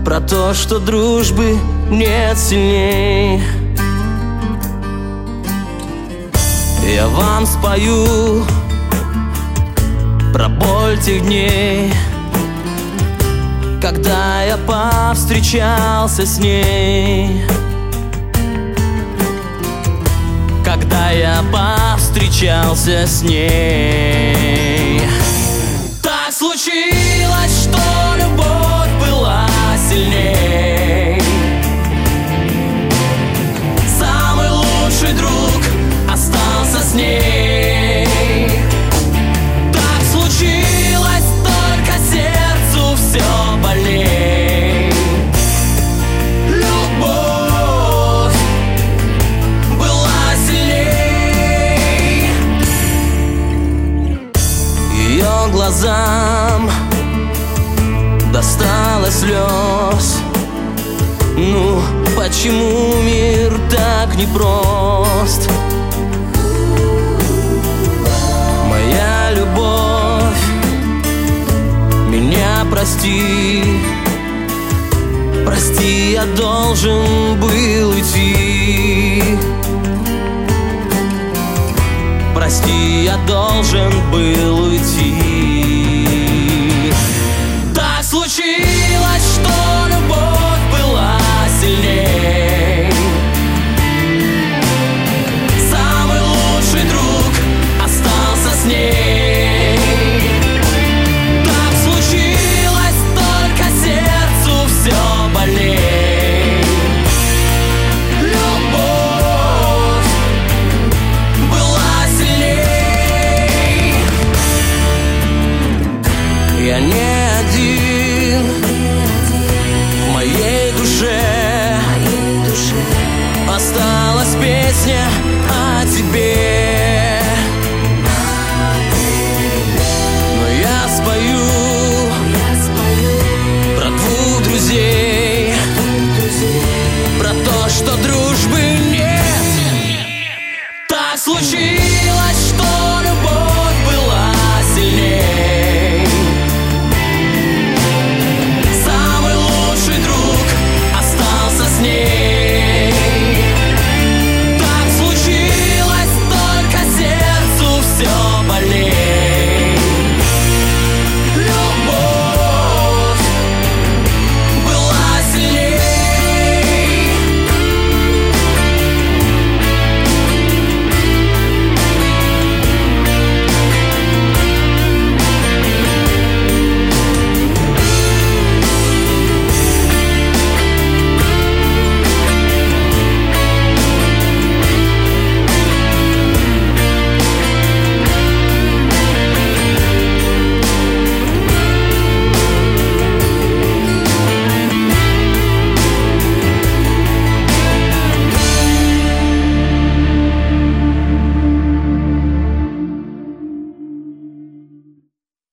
про то, что дружбы нет сильней. Я вам спою про боль тех дней, когда я повстречался с ней. Когда я повстречался с ней. Так случилось, что любовь была сильней. Самый лучший друг остался с ней. Так случилось, только сердцу все больней. Любовь была сильней. Ее глазам досталось слез. Ну, почему мир так непрост? Моя любовь, меня прости. Прости, я должен был уйти. Прости, я должен был уйти.